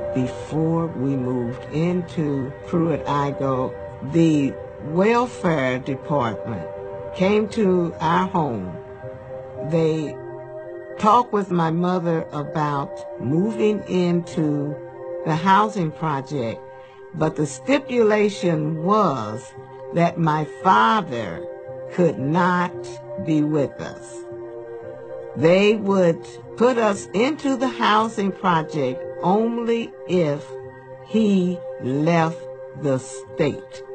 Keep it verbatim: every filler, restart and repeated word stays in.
before we moved into Pruitt-Igoe, the welfare department came to our home. They talked with my mother about moving into the housing project, but the stipulation was that my father could not be with us. They would put us into the housing project only if he left the state.